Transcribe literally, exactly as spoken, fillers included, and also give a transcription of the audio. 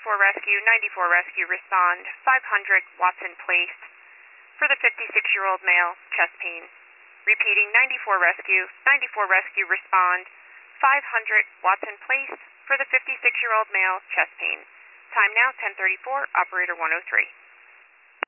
ninety-four Rescue, ninety-four Rescue, respond, five hundred Watson Place, for the fifty-six-year-old male, chest pain. Repeating, ninety-four Rescue, ninety-four Rescue, respond, five hundred Watson Place, for the fifty-six-year-old male, chest pain. Time now, ten thirty-four, operator one oh three.